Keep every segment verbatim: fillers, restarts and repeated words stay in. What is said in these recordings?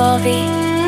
خوابی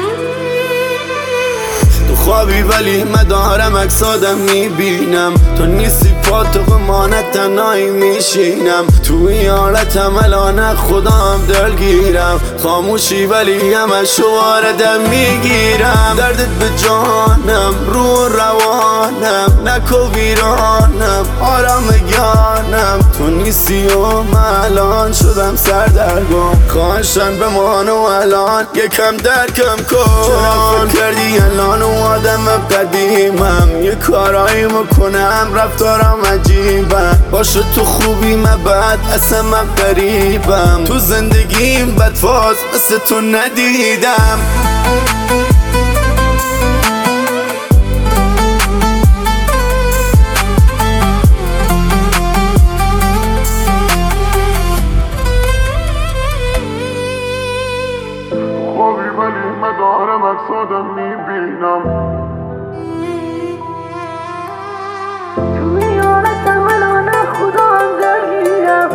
تو خوابی ولی مدارم اکسادم میبینم، تو نیستی پا تو قمانت تنهایی میشینم، تو این حالتم الان خودم دلگیرم، خاموشی ولی همش واردم میگیرم، دردت به جانم رو روانم، نکو ویرانم آرام گیانم، تو نیستی و من الان شدم سردرگم، خواهشن بمان و الان یکم درکم کن، چرا فکر کردی الان و آدم قدیمم، یه کارایی میکنم رفتارم عجیبم، باشه تو خوبی من بد اصلا من غریبم، تو زندگیم بدفاز مثل تو ندیدم. خوابی ولی مدارم اکسادم میبینم، توی حالتم الان خودم درگیرم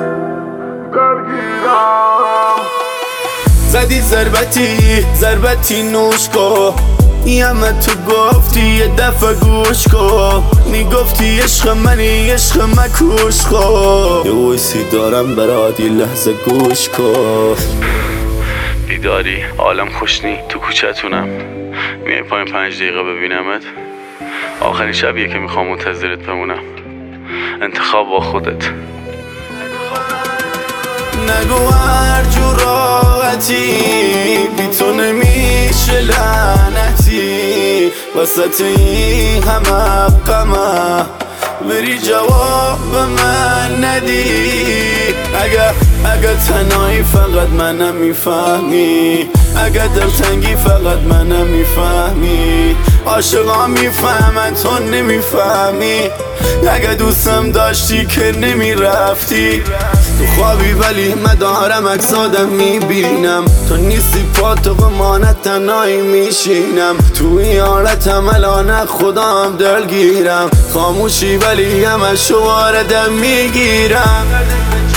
درگیرم زدی ضربتی ضربتی نوش کو، این همه تو گفتی یه دفعه گوش کو، میگفتی عشق منی عشق مکوش خو، یه ویسی دارم برات یه لحظه گوش کو، بیداری عالم خوشنی تو کوچتونم، میای پایین پنج دقیقه ببینمت، آخرین شبیه که میخوام منتظرت بمونم، انتخاب با خودت. نگو هر جور راحتی بی تو نمیشه لعنتی، وسط این همه غمه بری جواب به من ندی، اگر اگر تنهایی فقط منم میفهمی، اگر دلتنگی فقط منم میفهمی، عاشقا میفهمن تو نمیفهمی، اگر دوستم داشتی که نمیرفتی، تو خوابی ولی مدارم اکسادم میبینم، تو نیستی پا تو قمانت تنهایی میشینم، تو این حالتم الان خودم دلگیرم، خاموشی ولی همش واردم میگیرم.